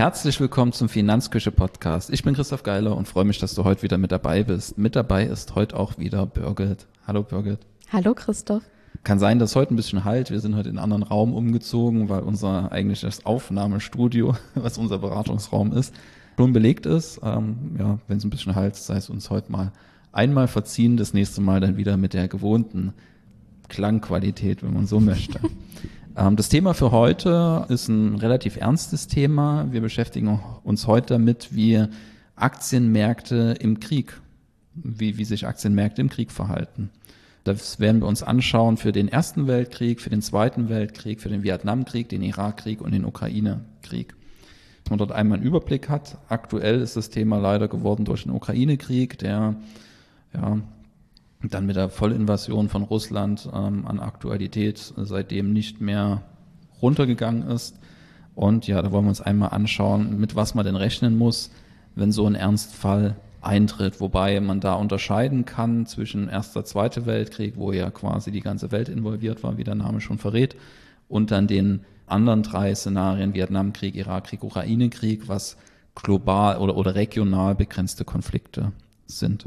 Herzlich willkommen zum Finanzküche-Podcast. Ich bin Christoph Geiler und freue mich, dass du heute wieder mit dabei bist. Mit dabei ist heute auch wieder Birgit. Hallo Birgit. Hallo Christoph. Kann sein, dass heute ein bisschen halt. Wir sind heute in einen anderen Raum umgezogen, weil unser eigentliches Aufnahmestudio, was unser Beratungsraum ist, schon belegt ist. Wenn es ein bisschen halt, sei es uns heute mal einmal verziehen, das nächste Mal dann wieder mit der gewohnten Klangqualität, wenn man so möchte. Das Thema für heute ist ein relativ ernstes Thema. Wir beschäftigen uns heute damit, wie Aktienmärkte im Krieg, wie sich Aktienmärkte im Krieg verhalten. Das werden wir uns anschauen für den Ersten Weltkrieg, für den Zweiten Weltkrieg, für den Vietnamkrieg, den Irakkrieg und den Ukraine-Krieg. Dass man dort einmal einen Überblick hat. Aktuell ist das Thema leider geworden durch den Ukraine-Krieg, der dann mit der Vollinvasion von Russland an Aktualität seitdem nicht mehr runtergegangen ist. Und ja, da wollen wir uns einmal anschauen, mit was man denn rechnen muss, wenn so ein Ernstfall eintritt. Wobei man da unterscheiden kann zwischen Erster, Zweiter Weltkrieg, wo ja quasi die ganze Welt involviert war, wie der Name schon verrät, und dann den anderen drei Szenarien, Vietnamkrieg, Irakkrieg, Ukraine-Krieg, was global oder regional begrenzte Konflikte sind.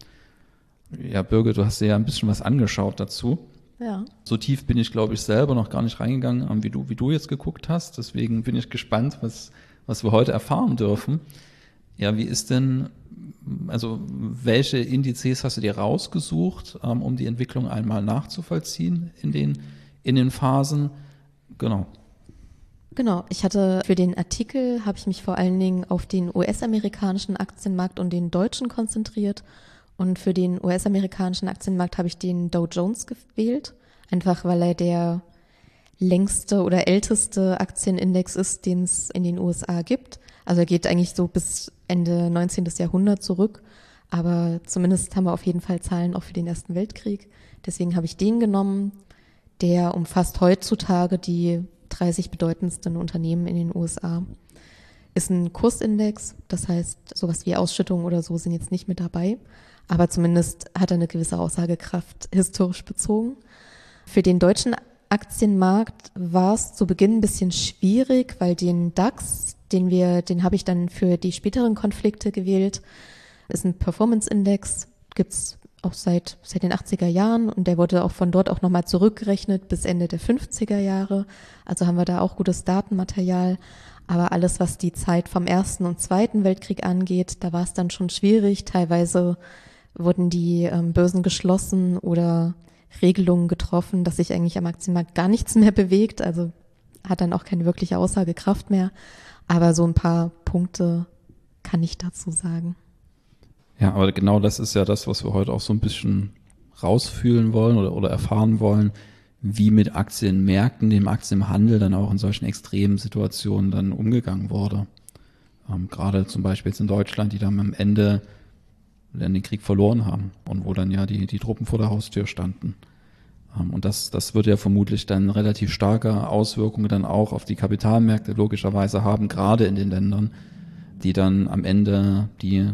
Ja, Birgit, du hast dir ja ein bisschen was angeschaut dazu. Ja. So tief bin ich, glaube ich, selber noch gar nicht reingegangen, wie du jetzt geguckt hast. Deswegen bin ich gespannt, was wir heute erfahren dürfen. Ja, wie ist denn, also welche Indizes hast du dir rausgesucht, um die Entwicklung einmal nachzuvollziehen in den Phasen? Genau, ich hatte für den Artikel, habe ich mich vor allen Dingen auf den US-amerikanischen Aktienmarkt und den deutschen konzentriert. Und für den US-amerikanischen Aktienmarkt habe ich den Dow Jones gewählt, einfach weil er der längste oder älteste Aktienindex ist, den es in den USA gibt. Also er geht eigentlich so bis Ende 19. Jahrhundert zurück, aber zumindest haben wir auf jeden Fall Zahlen auch für den Ersten Weltkrieg. Deswegen habe ich den genommen, der umfasst heutzutage die 30 bedeutendsten Unternehmen in den USA. Ist ein Kursindex, das heißt, sowas wie Ausschüttungen oder so sind jetzt nicht mit dabei. Aber zumindest hat er eine gewisse Aussagekraft historisch bezogen. Für den deutschen Aktienmarkt war es zu Beginn ein bisschen schwierig, weil den DAX, den habe ich dann für die späteren Konflikte gewählt, ist ein Performance-Index, gibt's auch seit den 80er Jahren und der wurde auch von dort auch nochmal zurückgerechnet bis Ende der 50er Jahre. Also haben wir da auch gutes Datenmaterial. Aber alles, was die Zeit vom Ersten und Zweiten Weltkrieg angeht, da war es dann schon schwierig. Teilweise wurden die Börsen geschlossen oder Regelungen getroffen, dass sich eigentlich am Aktienmarkt gar nichts mehr bewegt. Also hat dann auch keine wirkliche Aussagekraft mehr. Aber so ein paar Punkte kann ich dazu sagen. Ja, aber genau das ist ja das, was wir heute auch so ein bisschen rausfühlen wollen oder erfahren wollen, wie mit Aktienmärkten, dem Aktienhandel dann auch in solchen extremen Situationen dann umgegangen wurde. Gerade zum Beispiel jetzt in Deutschland, die dann am Ende den Krieg verloren haben und wo dann ja die Truppen vor der Haustür standen. Und das wird ja vermutlich dann relativ starke Auswirkungen dann auch auf die Kapitalmärkte logischerweise haben, gerade in den Ländern, die dann am Ende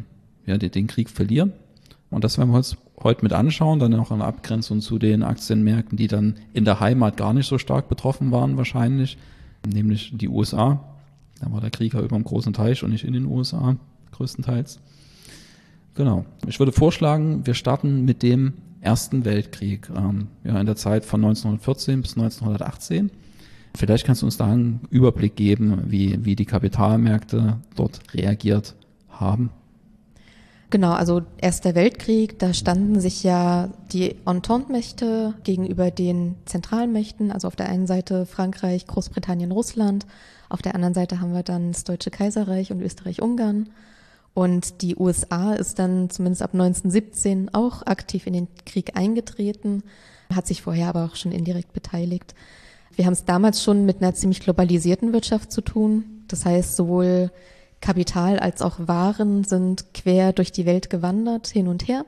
den Krieg verlieren. Und das werden wir uns heute mit anschauen, dann auch in Abgrenzung zu den Aktienmärkten, die dann in der Heimat gar nicht so stark betroffen waren wahrscheinlich, nämlich die USA. Da war der Krieg ja über dem großen Teich und nicht in den USA größtenteils. Genau. Ich würde vorschlagen, wir starten mit dem Ersten Weltkrieg, in der Zeit von 1914 bis 1918. Vielleicht kannst du uns da einen Überblick geben, wie die Kapitalmärkte dort reagiert haben. Genau, also Erster Weltkrieg, da standen sich ja die Entente-Mächte gegenüber den Zentralmächten, also auf der einen Seite Frankreich, Großbritannien, Russland, auf der anderen Seite haben wir dann das Deutsche Kaiserreich und Österreich-Ungarn. Und die USA ist dann zumindest ab 1917 auch aktiv in den Krieg eingetreten, hat sich vorher aber auch schon indirekt beteiligt. Wir haben es damals schon mit einer ziemlich globalisierten Wirtschaft zu tun. Das heißt, sowohl Kapital als auch Waren sind quer durch die Welt gewandert, hin und her.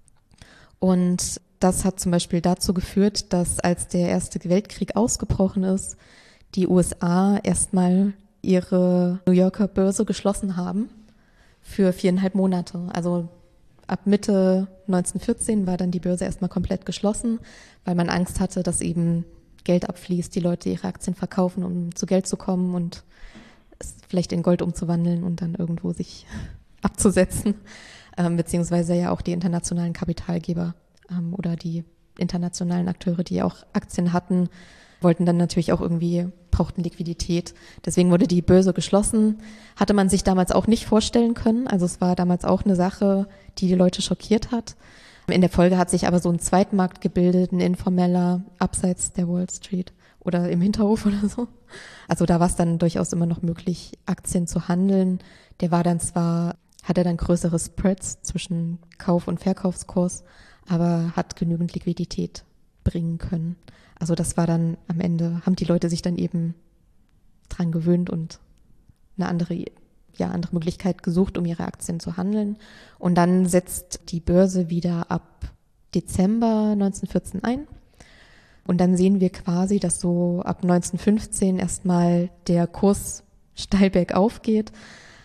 Und das hat zum Beispiel dazu geführt, dass als der Erste Weltkrieg ausgebrochen ist, die USA erstmal ihre New Yorker Börse geschlossen haben für 4,5 Monate. Also ab Mitte 1914 war dann die Börse erstmal komplett geschlossen, weil man Angst hatte, dass eben Geld abfließt, die Leute ihre Aktien verkaufen, um zu Geld zu kommen und es vielleicht in Gold umzuwandeln und dann irgendwo sich abzusetzen, beziehungsweise ja auch die internationalen Kapitalgeber oder die internationalen Akteure, die auch Aktien hatten, wollten dann natürlich auch irgendwie, brauchten Liquidität. Deswegen wurde die Börse geschlossen. Hatte man sich damals auch nicht vorstellen können. Also es war damals auch eine Sache, die die Leute schockiert hat. In der Folge hat sich aber so ein Zweitmarkt gebildet, ein informeller, abseits der Wall Street oder im Hinterhof oder so. Also da war es dann durchaus immer noch möglich, Aktien zu handeln. Der war dann zwar, hatte dann größere Spreads zwischen Kauf- und Verkaufskurs, aber hat genügend Liquidität bringen können. Also das war dann am Ende, haben die Leute sich dann eben dran gewöhnt und eine andere Möglichkeit gesucht, um ihre Aktien zu handeln. Und dann setzt die Börse wieder ab Dezember 1914 ein. Und dann sehen wir quasi, dass so ab 1915 erstmal der Kurs steil bergauf geht.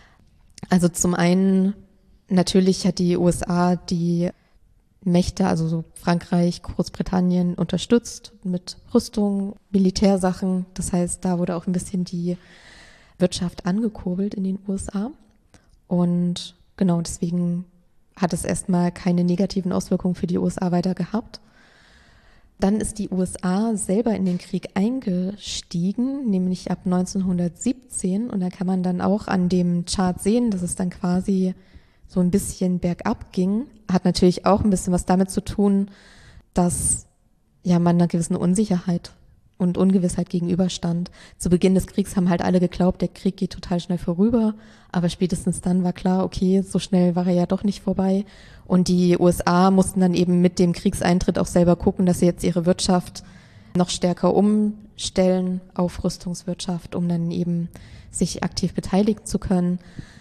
Also zum einen, natürlich hat die USA die Mächte, also so Frankreich, Großbritannien unterstützt mit Rüstung, Militärsachen. Das heißt, da wurde auch ein bisschen die Wirtschaft angekurbelt in den USA. Und genau deswegen hat es erstmal keine negativen Auswirkungen für die USA weiter gehabt. Dann ist die USA selber in den Krieg eingestiegen, nämlich ab 1917. Und da kann man dann auch an dem Chart sehen, dass es dann quasi so ein bisschen bergab ging. Hat natürlich auch ein bisschen was damit zu tun, dass ja man einer gewissen Unsicherheit und Ungewissheit gegenüberstand. Zu Beginn des Kriegs haben halt alle geglaubt, der Krieg geht total schnell vorüber, aber spätestens dann war klar, okay, so schnell war er ja doch nicht vorbei. Und die USA mussten dann eben mit dem Kriegseintritt auch selber gucken, dass sie jetzt ihre Wirtschaft noch stärker umstellen auf Rüstungswirtschaft, um dann eben sich aktiv beteiligen zu können.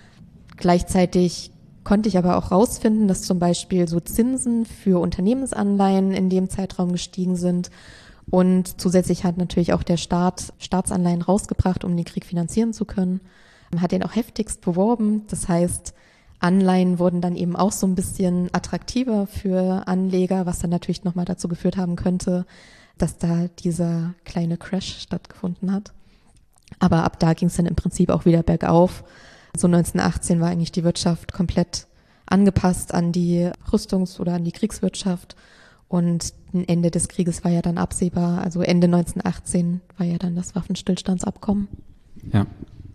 Gleichzeitig konnte ich aber auch rausfinden, dass zum Beispiel so Zinsen für Unternehmensanleihen in dem Zeitraum gestiegen sind. Und zusätzlich hat natürlich auch der Staat Staatsanleihen rausgebracht, um den Krieg finanzieren zu können. Man hat den auch heftigst beworben. Das heißt, Anleihen wurden dann eben auch so ein bisschen attraktiver für Anleger, was dann natürlich nochmal dazu geführt haben könnte, dass da dieser kleine Crash stattgefunden hat. Aber ab da ging es dann im Prinzip auch wieder bergauf. So 1918 war eigentlich die Wirtschaft komplett angepasst an die Rüstungs- oder an die Kriegswirtschaft. Und ein Ende des Krieges war ja dann absehbar. Also Ende 1918 war ja dann das Waffenstillstandsabkommen. Ja.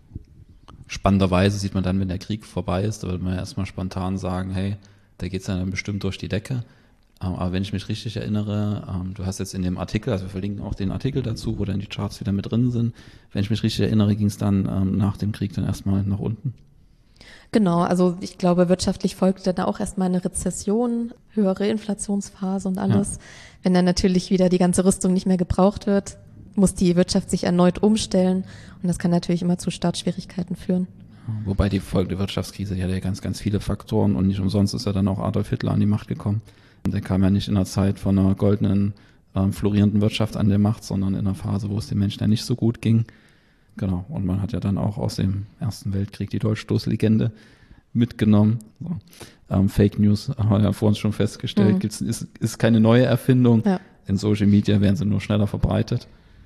Spannenderweise sieht man dann, wenn der Krieg vorbei ist, da würde man ja erstmal spontan sagen, hey, da geht's dann bestimmt durch die Decke. Aber wenn ich mich richtig erinnere, du hast jetzt in dem Artikel, also wir verlinken auch den Artikel dazu, wo dann die Charts wieder mit drin sind. Wenn ich mich richtig erinnere, ging es dann nach dem Krieg dann erstmal nach unten. Genau, also ich glaube, wirtschaftlich folgte dann auch erstmal eine Rezession, höhere Inflationsphase und alles. Ja. Wenn dann natürlich wieder die ganze Rüstung nicht mehr gebraucht wird, muss die Wirtschaft sich erneut umstellen und das kann natürlich immer zu Startschwierigkeiten führen. Wobei die folgende Wirtschaftskrise, die hat ja ganz, ganz viele Faktoren und nicht umsonst ist ja dann auch Adolf Hitler an die Macht gekommen. Und der kam ja nicht in einer Zeit von einer goldenen, florierenden Wirtschaft an der Macht, sondern in einer Phase, wo es den Menschen ja nicht so gut ging. Genau, und man hat ja dann auch aus dem Ersten Weltkrieg die Dolchstoßlegende mitgenommen. So. Fake News haben wir ja vorhin schon festgestellt, ist keine neue Erfindung. Ja. In Social Media werden sie nur schneller verbreitet.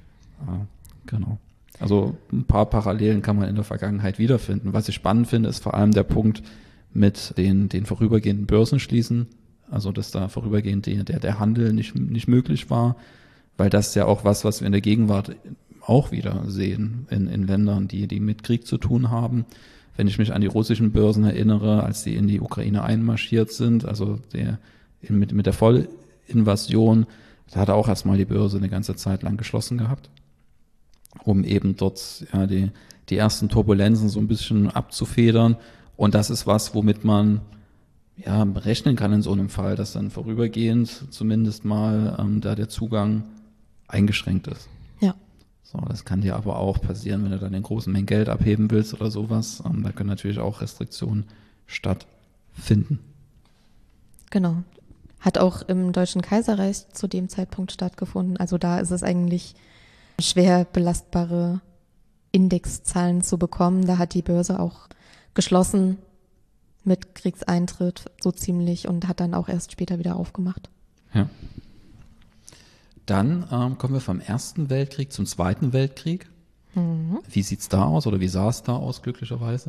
Genau. Also ein paar Parallelen kann man in der Vergangenheit wiederfinden. Was ich spannend finde, ist vor allem der Punkt mit den vorübergehenden Börsenschließen, also dass da vorübergehend der Handel nicht möglich war, weil das ist ja auch was wir in der Gegenwart auch wieder sehen in Ländern, die mit Krieg zu tun haben. Wenn ich mich an die russischen Börsen erinnere, als die in die Ukraine einmarschiert sind, also mit der Vollinvasion, da hat auch erstmal die Börse eine ganze Zeit lang geschlossen gehabt, um eben dort ja die ersten Turbulenzen so ein bisschen abzufedern. Und das ist was, womit man ja rechnen kann in so einem Fall, dass dann vorübergehend zumindest mal da der Zugang eingeschränkt ist. Ja. So, das kann dir aber auch passieren, wenn du dann in großen Mengen Geld abheben willst oder sowas. Da können natürlich auch Restriktionen stattfinden. Genau. Hat auch im Deutschen Kaiserreich zu dem Zeitpunkt stattgefunden. Also da ist es eigentlich schwer belastbare Indexzahlen zu bekommen. Da hat die Börse auch geschlossen mit Kriegseintritt so ziemlich und hat dann auch erst später wieder aufgemacht. Ja. Dann kommen wir vom Ersten Weltkrieg zum Zweiten Weltkrieg. Wie sieht's da aus oder wie sah es da aus, glücklicherweise?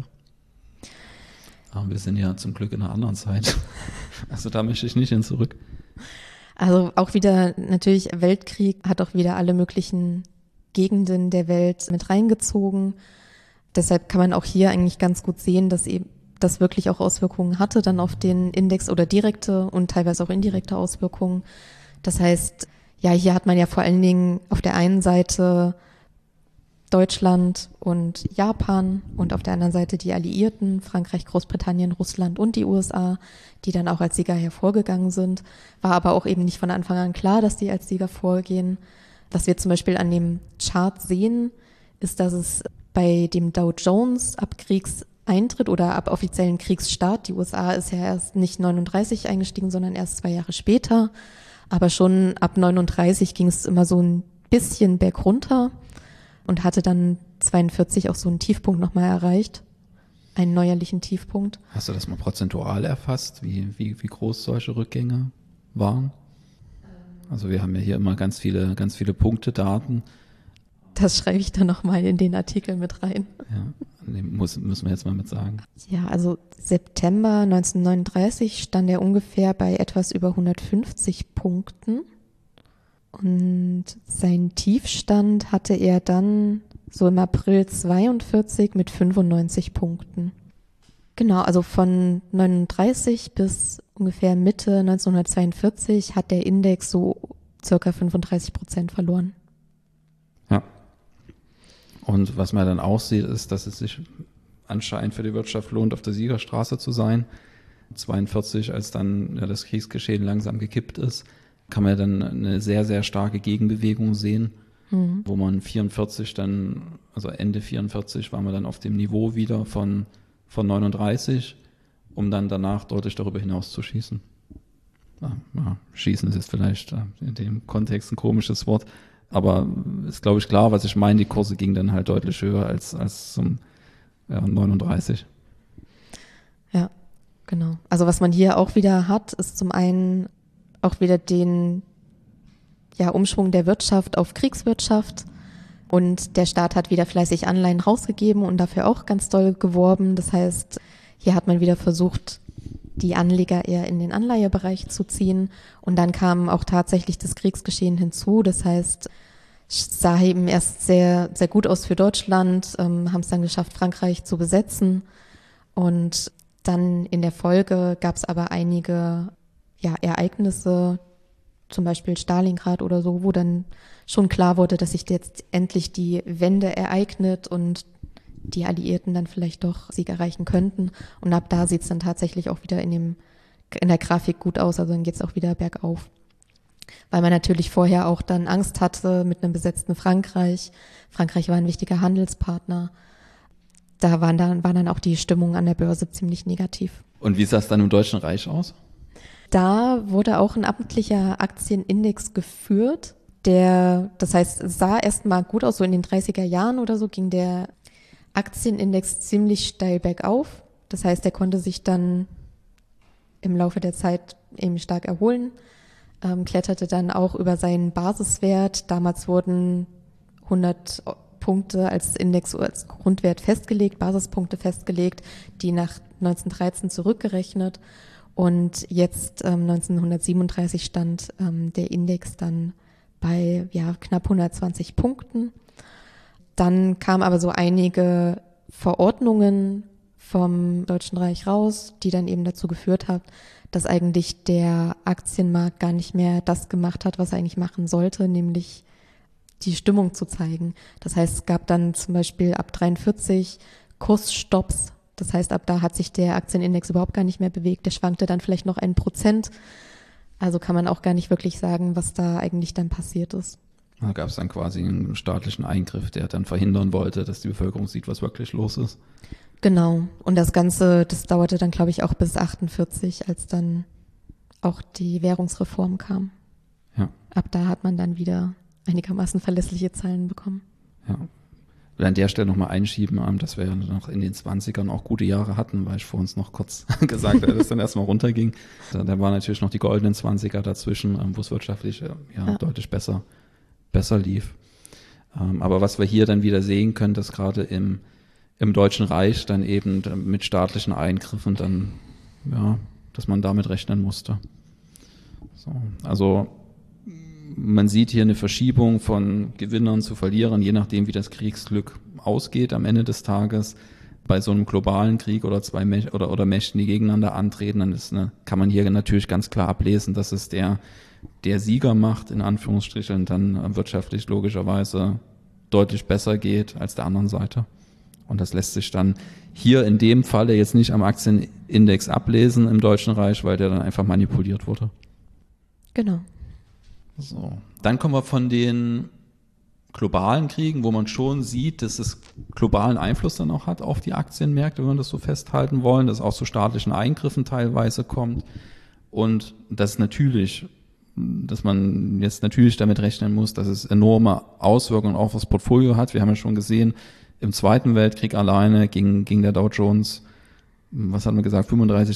Aber wir sind ja zum Glück in einer anderen Zeit. Also da möchte ich nicht hin zurück. Also auch wieder natürlich Weltkrieg hat auch wieder alle möglichen Gegenden der Welt mit reingezogen. Deshalb kann man auch hier eigentlich ganz gut sehen, dass eben das wirklich auch Auswirkungen hatte dann auf den Index oder direkte und teilweise auch indirekte Auswirkungen. Das heißt, ja, hier hat man ja vor allen Dingen auf der einen Seite Deutschland und Japan und auf der anderen Seite die Alliierten, Frankreich, Großbritannien, Russland und die USA, die dann auch als Sieger hervorgegangen sind. War aber auch eben nicht von Anfang an klar, dass die als Sieger vorgehen. Was wir zum Beispiel an dem Chart sehen, ist, dass es bei dem Dow Jones ab Kriegseintritt oder ab offiziellen Kriegsstart, die USA ist ja erst nicht 39 eingestiegen, sondern erst 2 Jahre später, aber schon ab 39 ging es immer so ein bisschen bergunter und hatte dann 42 auch so einen Tiefpunkt nochmal erreicht, einen neuerlichen Tiefpunkt. Hast du das mal prozentual erfasst, wie groß solche Rückgänge waren? Also wir haben ja hier immer ganz viele Punktedaten. Das schreibe ich dann nochmal in den Artikel mit rein. Ja, müssen wir jetzt mal mit sagen. Ja, also September 1939 stand er ungefähr bei etwas über 150 Punkten. Und seinen Tiefstand hatte er dann so im April 42 mit 95 Punkten. Genau, also von 39 bis ungefähr Mitte 1942 hat der Index so circa 35% verloren. Ja. Und was man dann auch sieht, ist, dass es sich anscheinend für die Wirtschaft lohnt, auf der Siegerstraße zu sein. 42, als dann das Kriegsgeschehen langsam gekippt ist, kann man dann eine sehr, sehr starke Gegenbewegung sehen, wo man 44 dann, also Ende 44 war man dann auf dem Niveau wieder von 39, um dann danach deutlich darüber hinaus zu schießen. Schießen ist jetzt vielleicht in dem Kontext ein komisches Wort, aber ist, glaube ich, klar, was ich meine. Die Kurse gingen dann halt deutlich höher als zum 39. Ja, genau. Also was man hier auch wieder hat, ist zum einen auch wieder den Umschwung der Wirtschaft auf Kriegswirtschaft. Und der Staat hat wieder fleißig Anleihen rausgegeben und dafür auch ganz doll geworben. Das heißt, hier hat man wieder versucht, die Anleger eher in den Anleihebereich zu ziehen. Und dann kam auch tatsächlich das Kriegsgeschehen hinzu. Das heißt, es sah eben erst sehr, sehr gut aus für Deutschland, haben es dann geschafft, Frankreich zu besetzen. Und dann in der Folge gab es aber einige Ereignisse, zum Beispiel Stalingrad oder so, wo dann schon klar wurde, dass sich jetzt endlich die Wende ereignet und die Alliierten dann vielleicht doch Sieg erreichen könnten. Und ab da sieht es dann tatsächlich auch wieder in der Grafik gut aus, also dann geht es auch wieder bergauf. Weil man natürlich vorher auch dann Angst hatte mit einem besetzten Frankreich. Frankreich war ein wichtiger Handelspartner. Da war dann auch die Stimmung an der Börse ziemlich negativ. Und wie sah es dann im Deutschen Reich aus? Da wurde auch ein amtlicher Aktienindex geführt, das heißt, es sah erstmal gut aus, so in den 30er Jahren oder so ging der Aktienindex ziemlich steil bergauf. Das heißt, er konnte sich dann im Laufe der Zeit eben stark erholen, kletterte dann auch über seinen Basiswert. Damals wurden 100 Punkte als Index, als Grundwert festgelegt, Basispunkte festgelegt, die nach 1913 zurückgerechnet. Und jetzt 1937 stand der Index dann bei knapp 120 Punkten. Dann kamen aber so einige Verordnungen vom Deutschen Reich raus, die dann eben dazu geführt haben, dass eigentlich der Aktienmarkt gar nicht mehr das gemacht hat, was er eigentlich machen sollte, nämlich die Stimmung zu zeigen. Das heißt, es gab dann zum Beispiel ab 43 Kursstopps. Das heißt, ab da hat sich der Aktienindex überhaupt gar nicht mehr bewegt. Der schwankte dann vielleicht noch 1%. Also kann man auch gar nicht wirklich sagen, was da eigentlich dann passiert ist. Da gab es dann quasi einen staatlichen Eingriff, der dann verhindern wollte, dass die Bevölkerung sieht, was wirklich los ist. Genau. Und das dauerte dann, glaube ich, auch bis 48, als dann auch die Währungsreform kam. Ja. Ab da hat man dann wieder einigermaßen verlässliche Zahlen bekommen. Ja. Ich will an der Stelle nochmal einschieben, dass wir ja noch in den 20ern auch gute Jahre hatten, weil ich vor uns noch kurz gesagt habe, dass es dann erstmal runterging. Da waren natürlich noch die goldenen 20er dazwischen, wo es wirtschaftlich deutlich besser lief. Aber was wir hier dann wieder sehen können, dass gerade im Deutschen Reich dann eben mit staatlichen Eingriffen dann, ja, dass man damit rechnen musste. So, also man sieht hier eine Verschiebung von Gewinnern zu Verlierern, je nachdem, wie das Kriegsglück ausgeht am Ende des Tages. Bei so einem globalen Krieg oder oder Mächten, die gegeneinander antreten, dann kann man hier natürlich ganz klar ablesen, dass es der Siegermacht in Anführungsstrichen dann wirtschaftlich logischerweise deutlich besser geht als der anderen Seite. Und das lässt sich dann hier in dem Falle jetzt nicht am Aktienindex ablesen im Deutschen Reich, weil der dann einfach manipuliert wurde. Genau. So. Dann kommen wir von den globalen Kriegen, wo man schon sieht, dass es globalen Einfluss dann auch hat auf die Aktienmärkte, wenn wir das so festhalten wollen, dass es auch zu staatlichen Eingriffen teilweise kommt und dass man jetzt natürlich damit rechnen muss, dass es enorme Auswirkungen auf das Portfolio hat. Wir haben ja schon gesehen, im Zweiten Weltkrieg alleine ging der Dow Jones, was hat man gesagt,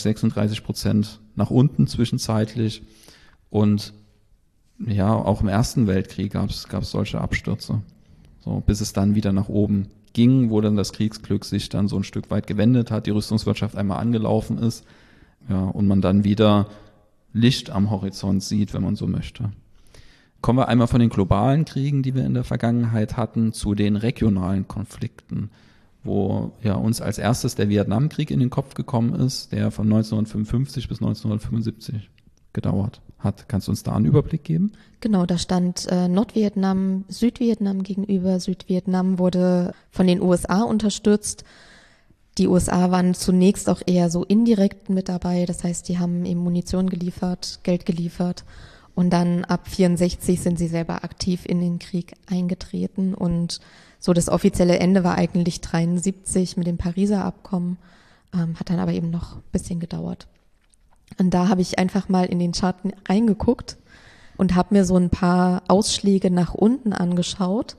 35-36% nach unten zwischenzeitlich. Und ja, auch im Ersten Weltkrieg gab es solche Abstürze. So, bis es dann wieder nach oben ging, wo dann das Kriegsglück sich dann so ein Stück weit gewendet hat, die Rüstungswirtschaft einmal angelaufen ist, ja, und man dann wieder Licht am Horizont sieht, wenn man so möchte. Kommen wir einmal von den globalen Kriegen, die wir in der Vergangenheit hatten, zu den regionalen Konflikten, wo ja uns als erstes der Vietnamkrieg in den Kopf gekommen ist, der von 1955 bis 1975 gedauert hat. Kannst du uns da einen Überblick geben? Genau, da stand Nordvietnam, Südvietnam gegenüber. Südvietnam wurde von den USA unterstützt. Die USA waren zunächst auch eher so indirekt mit dabei. Das heißt, die haben eben Munition geliefert, Geld geliefert. Und dann ab 64 sind sie selber aktiv in den Krieg eingetreten. Und so das offizielle Ende war eigentlich 73 mit dem Pariser Abkommen, hat dann aber eben noch ein bisschen gedauert. Und da habe ich einfach mal in den Chart reingeguckt und habe mir so ein paar Ausschläge nach unten angeschaut.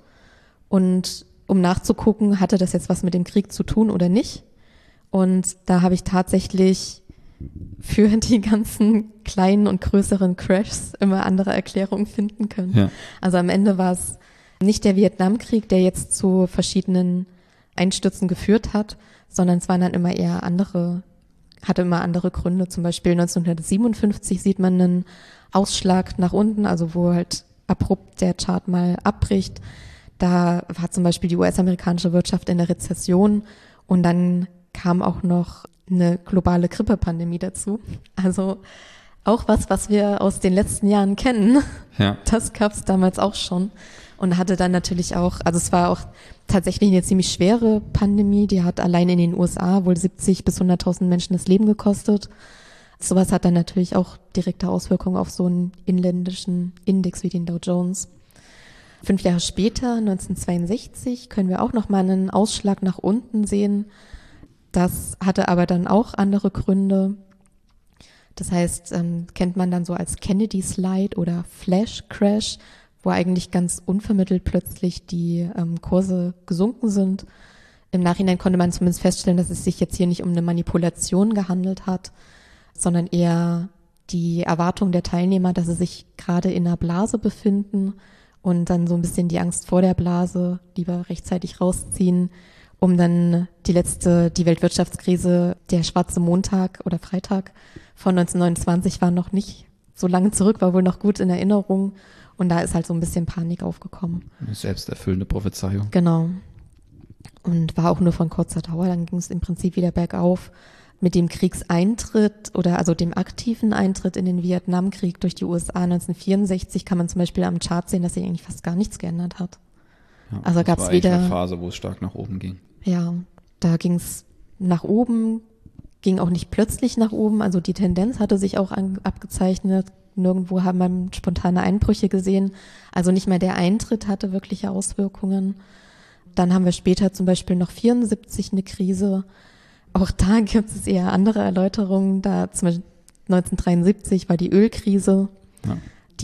Und um nachzugucken, hatte das jetzt was mit dem Krieg zu tun oder nicht. Und da habe ich tatsächlich für die ganzen kleinen und größeren Crashs immer andere Erklärungen finden können. Ja. Also am Ende war es nicht der Vietnamkrieg, der jetzt zu verschiedenen Einstürzen geführt hat, sondern es waren dann immer eher hatte immer andere Gründe. Zum Beispiel 1957 sieht man einen Ausschlag nach unten, also wo halt abrupt der Chart mal abbricht. Da war zum Beispiel die US-amerikanische Wirtschaft in der Rezession und dann kam auch noch eine globale Grippepandemie dazu. Also auch was wir aus den letzten Jahren kennen. Ja. Das gab es damals auch schon und hatte dann natürlich auch, also es war auch tatsächlich eine ziemlich schwere Pandemie, die hat allein in den USA wohl 70 bis 100.000 Menschen das Leben gekostet. Sowas hat dann natürlich auch direkte Auswirkungen auf so einen inländischen Index wie den Dow Jones. 5 Jahre später, 1962, können wir auch nochmal einen Ausschlag nach unten sehen. Das hatte aber dann auch andere Gründe. Das heißt, kennt man dann so als Kennedy Slide oder Flash Crash, wo eigentlich ganz unvermittelt plötzlich die Kurse gesunken sind. Im Nachhinein konnte man zumindest feststellen, dass es sich jetzt hier nicht um eine Manipulation gehandelt hat, sondern eher die Erwartung der Teilnehmer, dass sie sich gerade in einer Blase befinden und dann so ein bisschen die Angst vor der Blase lieber rechtzeitig rausziehen, um dann die Weltwirtschaftskrise, der schwarze Montag oder Freitag von 1929 war noch nicht so lange zurück, war wohl noch gut in Erinnerung und da ist halt so ein bisschen Panik aufgekommen. Eine selbsterfüllende Prophezeiung. Genau. Und war auch nur von kurzer Dauer, dann ging es im Prinzip wieder bergauf. Mit dem Kriegseintritt oder also dem aktiven Eintritt in den Vietnamkrieg durch die USA 1964 kann man zum Beispiel am Chart sehen, dass sich eigentlich fast gar nichts geändert hat. Ja, also gab es wieder eine Phase, wo es stark nach oben ging. Ja, da ging es nach oben, ging auch nicht plötzlich nach oben. Also die Tendenz hatte sich auch abgezeichnet. Nirgendwo haben wir spontane Einbrüche gesehen. Also nicht mal der Eintritt hatte wirkliche Auswirkungen. Dann haben wir später zum Beispiel noch 74 eine Krise. Auch da gibt es eher andere Erläuterungen. Da zum Beispiel 1973 war die Ölkrise. Ja.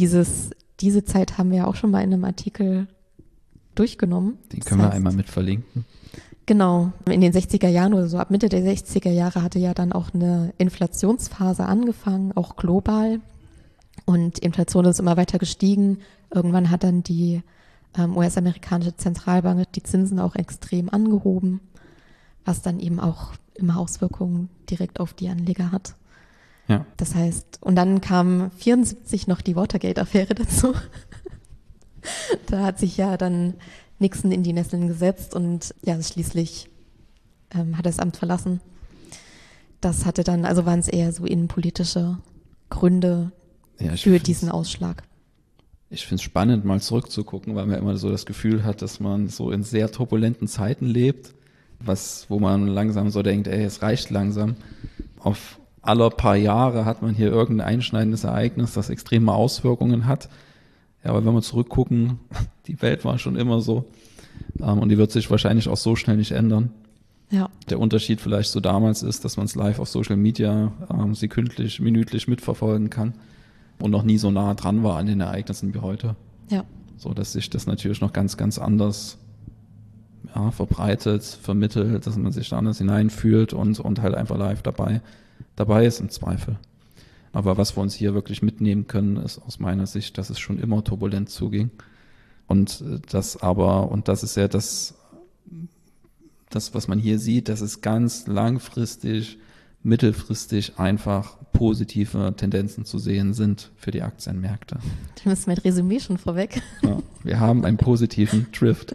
Diese Zeit haben wir auch schon mal in einem Artikel durchgenommen. Den können wir einmal mit verlinken. Genau. In den 60er Jahren oder so, ab Mitte der 60er Jahre hatte ja dann auch eine Inflationsphase angefangen, auch global. Und Inflation ist immer weiter gestiegen. Irgendwann hat dann die US-amerikanische Zentralbank die Zinsen auch extrem angehoben, was dann eben auch immer Auswirkungen direkt auf die Anleger hat. Ja. Das heißt, und dann kam 74 noch die Watergate-Affäre dazu. Da hat sich ja dann Nixon in die Nesseln gesetzt und ja, schließlich hat er das Amt verlassen. Das hatte dann, also waren es eher so innenpolitische Gründe für diesen Ausschlag. Ich finde es spannend, mal zurückzugucken, weil man immer so das Gefühl hat, dass man so in sehr turbulenten Zeiten lebt, wo man langsam so denkt, es reicht langsam. Auf alle paar Jahre hat man hier irgendein einschneidendes Ereignis, das extreme Auswirkungen hat. Ja, aber wenn wir zurückgucken, die Welt war schon immer so und die wird sich wahrscheinlich auch so schnell nicht ändern. Ja. Der Unterschied vielleicht so damals ist, dass man es live auf Social Media sekündlich, minütlich mitverfolgen kann und noch nie so nah dran war an den Ereignissen wie heute. Ja. So, dass sich das natürlich noch ganz, ganz anders verbreitet, vermittelt, dass man sich da anders hineinfühlt und halt einfach live dabei ist im Zweifel. Aber was wir uns hier wirklich mitnehmen können, ist aus meiner Sicht, dass es schon immer turbulent zuging. Und das ist ja das, was man hier sieht, dass es ganz langfristig, mittelfristig einfach positive Tendenzen zu sehen sind für die Aktienmärkte. Du bist mein Resümee schon vorweg. Ja, wir haben einen positiven Drift.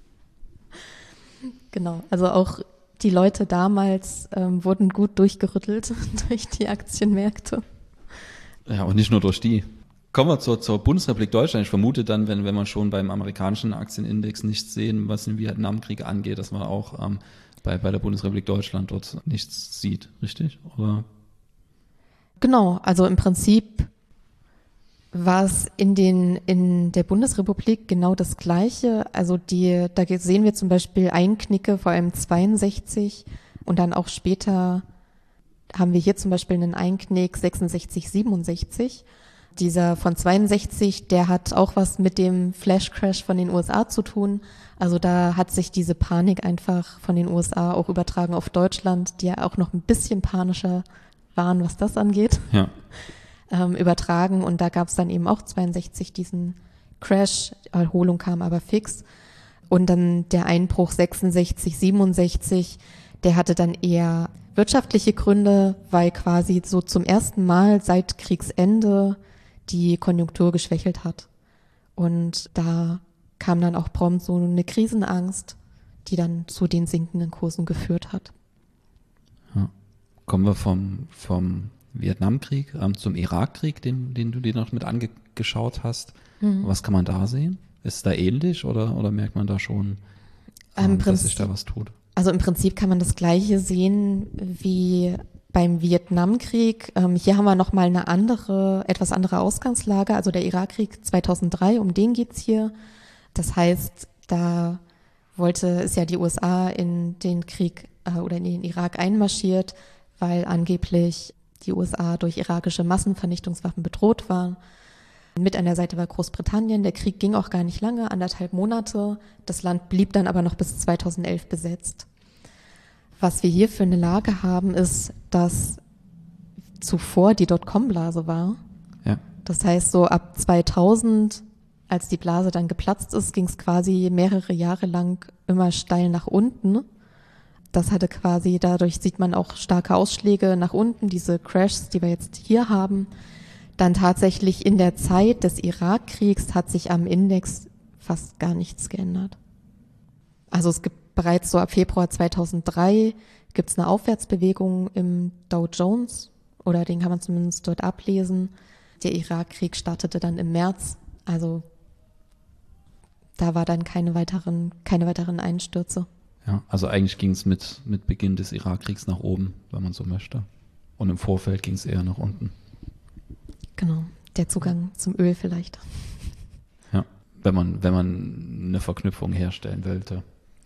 Genau, also auch die Leute damals wurden gut durchgerüttelt durch die Aktienmärkte. Ja, und nicht nur durch die. Kommen wir zur Bundesrepublik Deutschland. Ich vermute dann, wenn wir schon beim amerikanischen Aktienindex nichts sehen, was den Vietnamkrieg angeht, dass man auch bei der Bundesrepublik Deutschland dort nichts sieht, richtig? Oder? Genau, also im Prinzip war es in der Bundesrepublik genau das Gleiche. Also da sehen wir zum Beispiel Einknicke, vor allem 62 und dann auch später haben wir hier zum Beispiel einen Einknick 66, 67. Dieser von 62, der hat auch was mit dem Flash-Crash von den USA zu tun. Also da hat sich diese Panik einfach von den USA auch übertragen auf Deutschland, die ja auch noch ein bisschen panischer waren, was das angeht. Ja. Übertragen. Und da gab es dann eben auch 62 diesen Crash. Erholung kam aber fix. Und dann der Einbruch 66, 67, der hatte dann eher wirtschaftliche Gründe, weil quasi so zum ersten Mal seit Kriegsende die Konjunktur geschwächelt hat. Und da kam dann auch prompt so eine Krisenangst, die dann zu den sinkenden Kursen geführt hat. Ja. Kommen wir vom Vietnamkrieg zum Irakkrieg, den du dir noch mit angeschaut hast. Mhm. Was kann man da sehen? Ist es da ähnlich oder merkt man da schon, dass sich da was tut? Also im Prinzip kann man das Gleiche sehen wie beim Vietnamkrieg. Hier haben wir nochmal eine etwas andere Ausgangslage. Also der Irakkrieg 2003, um den geht's hier. Das heißt, da ist ja die USA in den Krieg oder in den Irak einmarschiert, weil angeblich die USA durch irakische Massenvernichtungswaffen bedroht waren. Mit an der Seite war Großbritannien. Der Krieg ging auch gar nicht lange, 1,5 Monate. Das Land blieb dann aber noch bis 2011 besetzt. Was wir hier für eine Lage haben, ist, dass zuvor die Dotcom-Blase war. Ja. Das heißt, so ab 2000, als die Blase dann geplatzt ist, ging es quasi mehrere Jahre lang immer steil nach unten. Das hatte quasi, dadurch sieht man auch starke Ausschläge nach unten, diese Crashs, die wir jetzt hier haben. Dann tatsächlich in der Zeit des Irakkriegs hat sich am Index fast gar nichts geändert. Also es gibt bereits so ab Februar 2003 gibt es eine Aufwärtsbewegung im Dow Jones, oder den kann man zumindest dort ablesen. Der Irakkrieg startete dann im März, also da war dann keine weiteren Einstürze. Ja, also eigentlich ging es mit Beginn des Irakkriegs nach oben, wenn man so möchte. Und im Vorfeld ging es eher nach unten. Genau, der Zugang zum Öl vielleicht. Ja, wenn man eine Verknüpfung herstellen wollte.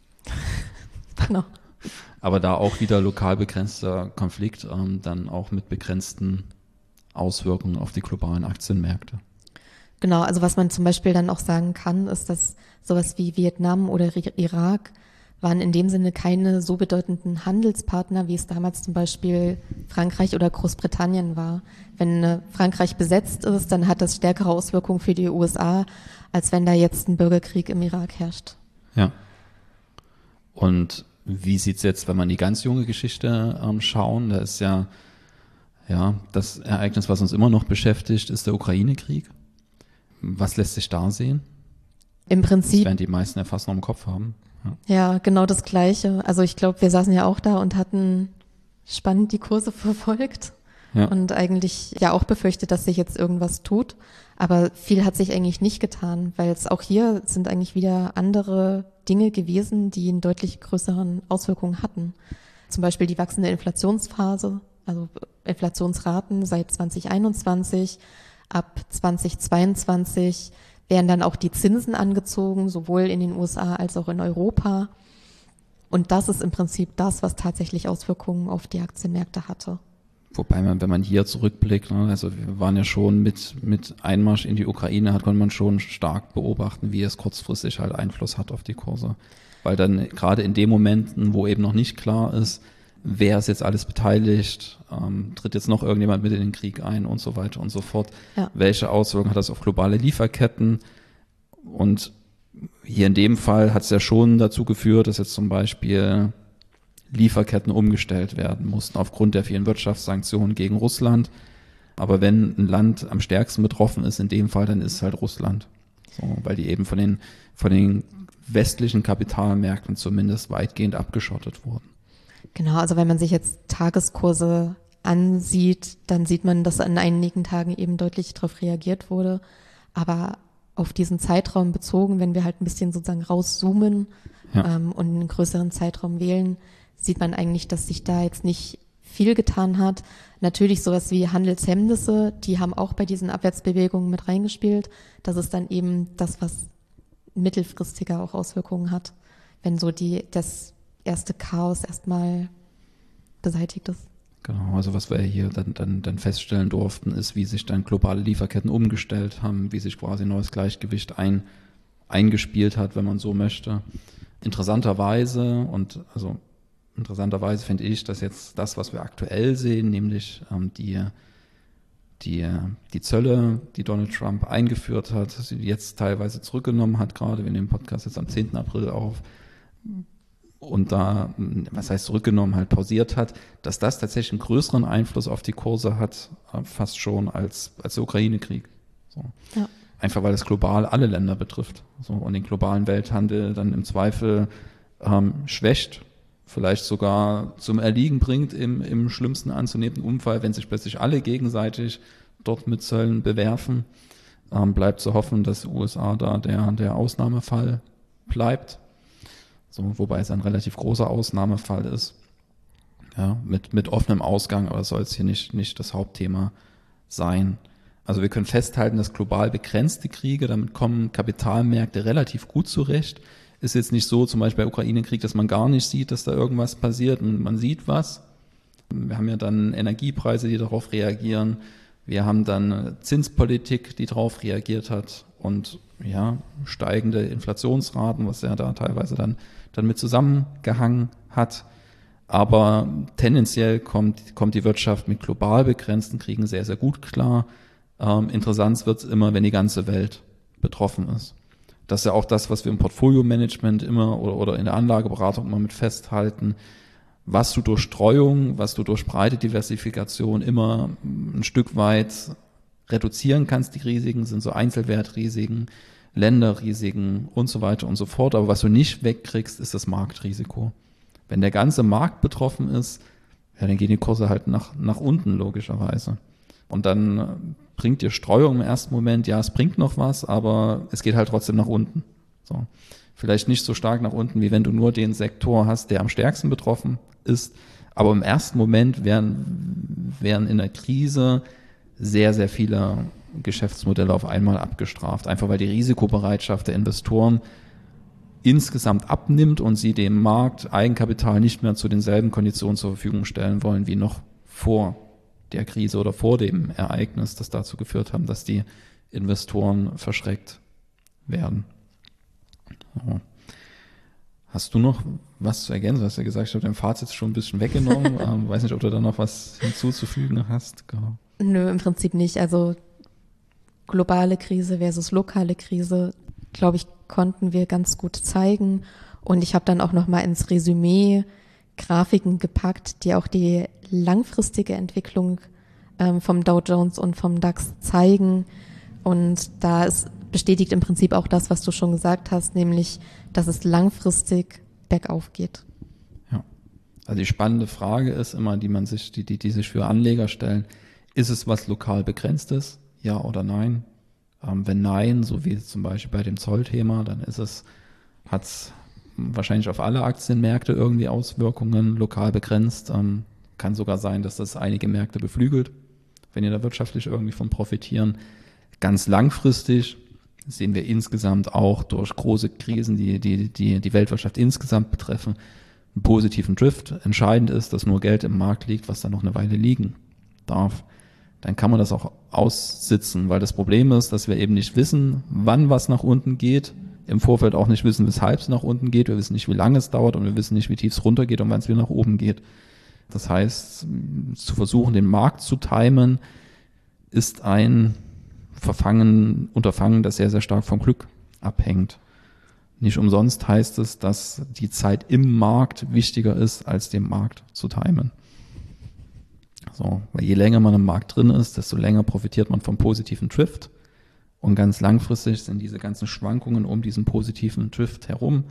Genau. Aber da auch wieder lokal begrenzter Konflikt, dann auch mit begrenzten Auswirkungen auf die globalen Aktienmärkte. Genau, also was man zum Beispiel dann auch sagen kann, ist, dass sowas wie Vietnam oder Irak waren in dem Sinne keine so bedeutenden Handelspartner, wie es damals zum Beispiel Frankreich oder Großbritannien war. Wenn Frankreich besetzt ist, dann hat das stärkere Auswirkungen für die USA, als wenn da jetzt ein Bürgerkrieg im Irak herrscht. Ja. Und wie sieht's jetzt, wenn man die ganz junge Geschichte schauen? Da ist ja das Ereignis, was uns immer noch beschäftigt, ist der Ukraine-Krieg. Was lässt sich da sehen? Im Prinzip. Das werden die meisten ja fast noch im Kopf haben. Ja, genau das Gleiche. Also ich glaube, wir saßen ja auch da und hatten spannend die Kurse verfolgt und eigentlich ja auch befürchtet, dass sich jetzt irgendwas tut. Aber viel hat sich eigentlich nicht getan, weil es auch hier sind eigentlich wieder andere Dinge gewesen, die einen deutlich größeren Auswirkungen hatten. Zum Beispiel die wachsende Inflationsphase, also Inflationsraten seit 2021, ab 2022 werden dann auch die Zinsen angezogen, sowohl in den USA als auch in Europa. Und das ist im Prinzip das, was tatsächlich Auswirkungen auf die Aktienmärkte hatte. Wobei man, wenn man hier zurückblickt, also wir waren ja schon mit Einmarsch in die Ukraine, konnte man schon stark beobachten, wie es kurzfristig halt Einfluss hat auf die Kurse. Weil dann gerade in den Momenten, wo eben noch nicht klar ist, wer ist jetzt alles beteiligt, tritt jetzt noch irgendjemand mit in den Krieg ein und so weiter und so fort. Ja. Welche Auswirkungen hat das auf globale Lieferketten? Und hier in dem Fall hat es ja schon dazu geführt, dass jetzt zum Beispiel Lieferketten umgestellt werden mussten aufgrund der vielen Wirtschaftssanktionen gegen Russland. Aber wenn ein Land am stärksten betroffen ist, in dem Fall, dann ist es halt Russland. So, weil die eben von den westlichen Kapitalmärkten zumindest weitgehend abgeschottet wurden. Genau, also wenn man sich jetzt Tageskurse ansieht, dann sieht man, dass an einigen Tagen eben deutlich darauf reagiert wurde. Aber auf diesen Zeitraum bezogen, wenn wir halt ein bisschen sozusagen rauszoomen und einen größeren Zeitraum wählen, sieht man eigentlich, dass sich da jetzt nicht viel getan hat. Natürlich sowas wie Handelshemmnisse, die haben auch bei diesen Abwärtsbewegungen mit reingespielt. Das ist dann eben das, was mittelfristiger auch Auswirkungen hat, wenn so das erste Chaos erstmal beseitigt ist. Genau, also was wir hier dann feststellen durften, ist, wie sich dann globale Lieferketten umgestellt haben, wie sich quasi neues Gleichgewicht eingespielt hat, wenn man so möchte. Interessanterweise finde ich, dass jetzt das, was wir aktuell sehen, nämlich die Zölle, die Donald Trump eingeführt hat, sie jetzt teilweise zurückgenommen hat, gerade wir nehmen den Podcast jetzt am 10. April auf, und da, was heißt zurückgenommen, halt pausiert hat, dass das tatsächlich einen größeren Einfluss auf die Kurse hat, fast schon als der Ukraine-Krieg. So. Ja. Einfach weil es global alle Länder betrifft. So, und den globalen Welthandel dann im Zweifel schwächt, vielleicht sogar zum Erliegen bringt im schlimmsten anzunehmenden Unfall, wenn sich plötzlich alle gegenseitig dort mit Zöllen bewerfen. Bleibt zu hoffen, dass USA da der Ausnahmefall bleibt. So, wobei es ein relativ großer Ausnahmefall ist. Ja, mit offenem Ausgang, aber das soll jetzt hier nicht das Hauptthema sein. Also wir können festhalten, dass global begrenzte Kriege, damit kommen Kapitalmärkte relativ gut zurecht. Ist jetzt nicht so, zum Beispiel bei Ukraine-Krieg, dass man gar nicht sieht, dass da irgendwas passiert und man sieht was. Wir haben ja dann Energiepreise, die darauf reagieren. Wir haben dann Zinspolitik, die darauf reagiert hat und ja, steigende Inflationsraten, was ja da teilweise dann mit zusammengehangen hat. Aber tendenziell kommt die Wirtschaft mit global begrenzten Kriegen sehr, sehr gut klar. Interessant wird es immer, wenn die ganze Welt betroffen ist. Das ist ja auch das, was wir im Portfolio-Management immer oder in der Anlageberatung immer mit festhalten. Was du durch Streuung, was du durch breite Diversifikation immer ein Stück weit reduzieren kannst, die Risiken, sind so Einzelwertrisiken, Länderrisiken und so weiter und so fort. Aber was du nicht wegkriegst, ist das Marktrisiko. Wenn der ganze Markt betroffen ist, ja, dann gehen die Kurse halt nach unten logischerweise. Und dann bringt dir Streuung im ersten Moment, ja, es bringt noch was, aber es geht halt trotzdem nach unten. So. Vielleicht nicht so stark nach unten, wie wenn du nur den Sektor hast, der am stärksten betroffen ist. Aber im ersten Moment werden in der Krise sehr, sehr viele Geschäftsmodelle auf einmal abgestraft. Einfach weil die Risikobereitschaft der Investoren insgesamt abnimmt und sie dem Markt Eigenkapital nicht mehr zu denselben Konditionen zur Verfügung stellen wollen, wie noch vor der Krise oder vor dem Ereignis, das dazu geführt haben, dass die Investoren verschreckt werden. So. Hast du noch was zu ergänzen? Du hast ja gesagt, ich habe dein Fazit schon ein bisschen weggenommen. Weiß nicht, ob du da noch was hinzuzufügen hast. Genau. Nö, im Prinzip nicht. Also globale Krise versus lokale Krise, glaube ich, konnten wir ganz gut zeigen. Und ich habe dann auch nochmal ins Resümee Grafiken gepackt, die auch die langfristige Entwicklung vom Dow Jones und vom DAX zeigen. Und da ist bestätigt im Prinzip auch das, was du schon gesagt hast, nämlich, dass es langfristig bergauf geht. Ja. Also die spannende Frage ist immer, die sich für Anleger stellen, ist es was lokal begrenztes? Ja oder nein? Wenn nein, so wie zum Beispiel bei dem Zollthema, dann hat es wahrscheinlich auf alle Aktienmärkte irgendwie Auswirkungen, lokal begrenzt. Kann sogar sein, dass das einige Märkte beflügelt, wenn ihr da wirtschaftlich irgendwie von profitieren. Ganz langfristig sehen wir insgesamt auch durch große Krisen, die Weltwirtschaft insgesamt betreffen, einen positiven Drift. Entscheidend ist, dass nur Geld im Markt liegt, was da noch eine Weile liegen darf. Dann kann man das auch aussitzen, weil das Problem ist, dass wir eben nicht wissen, wann was nach unten geht, im Vorfeld auch nicht wissen, weshalb es nach unten geht, wir wissen nicht, wie lange es dauert und wir wissen nicht, wie tief es runtergeht und wann es wieder nach oben geht. Das heißt, zu versuchen, den Markt zu timen, ist ein Unterfangen, das sehr, sehr stark vom Glück abhängt. Nicht umsonst heißt es, dass die Zeit im Markt wichtiger ist, als den Markt zu timen. So, weil je länger man im Markt drin ist, desto länger profitiert man vom positiven Drift. Und ganz langfristig sind diese ganzen Schwankungen um diesen positiven Drift herum.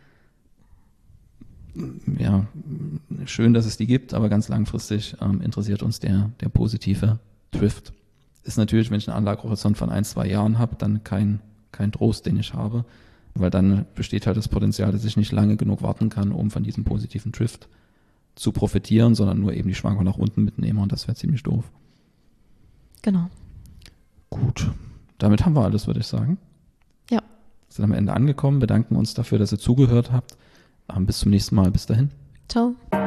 Ja, schön, dass es die gibt, aber ganz langfristig interessiert uns der positive Drift. Ist natürlich, wenn ich einen Anlagehorizont von 1-2 Jahren habe, dann kein Trost, den ich habe, weil dann besteht halt das Potenzial, dass ich nicht lange genug warten kann, um von diesem positiven Drift zu profitieren, sondern nur eben die Schwankung nach unten mitnehme und das wäre ziemlich doof. Genau. Gut, damit haben wir alles, würde ich sagen. Ja. Sind am Ende angekommen, bedanken uns dafür, dass ihr zugehört habt. Bis zum nächsten Mal, bis dahin. Ciao.